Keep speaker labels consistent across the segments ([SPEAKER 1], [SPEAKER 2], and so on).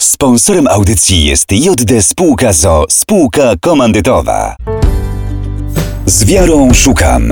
[SPEAKER 1] Sponsorem audycji jest JD Spółka ZOO, spółka komandytowa. Z wiarą szukam.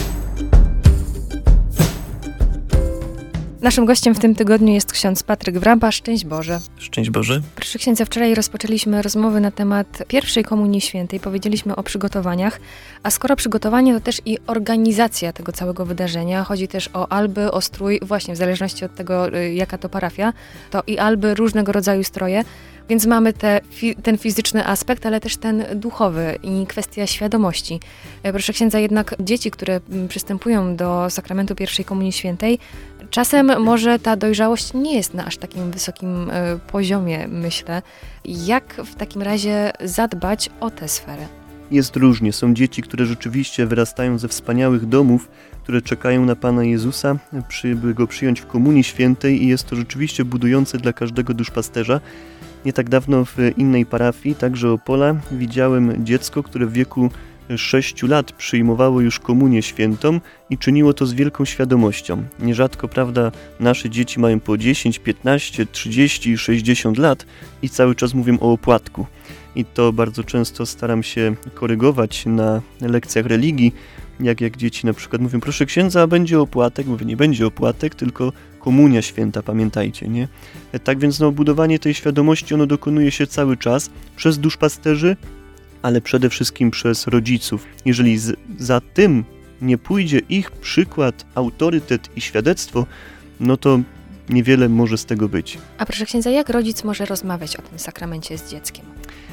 [SPEAKER 2] Naszym gościem w tym tygodniu jest ksiądz Patryk Wraba. Szczęść Boże.
[SPEAKER 3] Szczęść Boże.
[SPEAKER 2] Proszę księdza, wczoraj rozpoczęliśmy rozmowy na temat pierwszej Komunii Świętej. Powiedzieliśmy o przygotowaniach, a skoro przygotowanie, to też i organizacja tego całego wydarzenia. Chodzi też o alby, o strój, właśnie w zależności od tego, jaka to parafia, to i alby, różnego rodzaju stroje. Więc mamy ten fizyczny aspekt, ale też ten duchowy i kwestia świadomości. Proszę księdza, jednak dzieci, które przystępują do sakramentu pierwszej Komunii Świętej, czasem może ta dojrzałość nie jest na aż takim wysokim poziomie, myślę. Jak w takim razie zadbać o tę sferę?
[SPEAKER 3] Jest różnie. Są dzieci, które rzeczywiście wyrastają ze wspaniałych domów, które czekają na Pana Jezusa, by Go przyjąć w Komunii Świętej i jest to rzeczywiście budujące dla każdego duszpasterza. Nie tak dawno w innej parafii, także Opola, widziałem dziecko, które w wieku 6 lat przyjmowało już Komunię Świętą i czyniło to z wielką świadomością. Nierzadko, prawda, nasze dzieci mają po 10, 15, 30 i 60 lat i cały czas mówią o opłatku. I to bardzo często staram się korygować na lekcjach religii, jak dzieci na przykład mówią, proszę księdza, a będzie opłatek? Mówię, nie będzie opłatek, tylko Komunia Święta, pamiętajcie, nie? Tak więc budowanie tej świadomości, ono dokonuje się cały czas przez duszpasterzy, ale przede wszystkim przez rodziców. Jeżeli za tym nie pójdzie ich przykład, autorytet i świadectwo, no to niewiele może z tego być.
[SPEAKER 2] A proszę księdza, jak rodzic może rozmawiać o tym sakramencie z dzieckiem?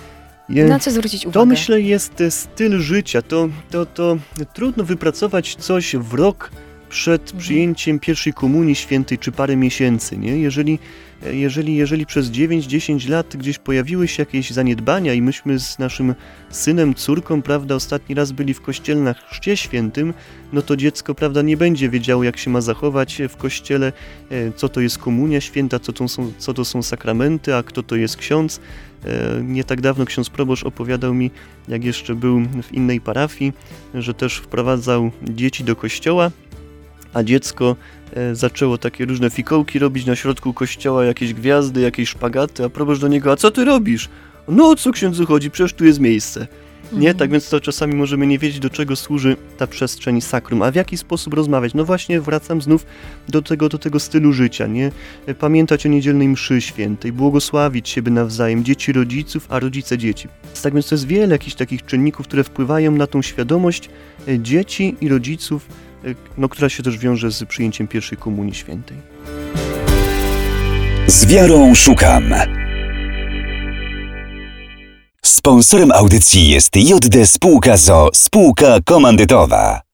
[SPEAKER 2] Na co zwrócić uwagę?
[SPEAKER 3] To myślę jest styl życia. To trudno wypracować coś w rok przed przyjęciem pierwszej Komunii Świętej czy parę miesięcy, nie? Jeżeli przez 9-10 lat gdzieś pojawiły się jakieś zaniedbania i myśmy z naszym synem, córką, prawda, ostatni raz byli w kościele na Chrzcie Świętym, no to dziecko, prawda, nie będzie wiedziało, jak się ma zachować w kościele, co to jest Komunia Święta, co to są sakramenty, a kto to jest ksiądz. Nie tak dawno ksiądz proboszcz opowiadał mi, jak jeszcze był w innej parafii, że też wprowadzał dzieci do kościoła, a dziecko zaczęło takie różne fikołki robić na środku kościoła, jakieś gwiazdy, jakieś szpagaty, a proboszcz do niego, a co ty robisz? No o co księdzu chodzi? Przecież tu jest miejsce. Nie? Tak więc to czasami możemy nie wiedzieć, do czego służy ta przestrzeń sakrum, a w jaki sposób rozmawiać. No właśnie wracam znów do tego stylu życia, nie? Pamiętać o niedzielnej mszy świętej, błogosławić siebie nawzajem, dzieci rodziców, a rodzice dzieci. Tak więc to jest wiele jakichś takich czynników, które wpływają na tą świadomość dzieci i rodziców, która się też wiąże z przyjęciem pierwszej Komunii Świętej.
[SPEAKER 1] Z wiarą szukam. Sponsorem audycji jest JD Spółka ZOO, spółka komandytowa.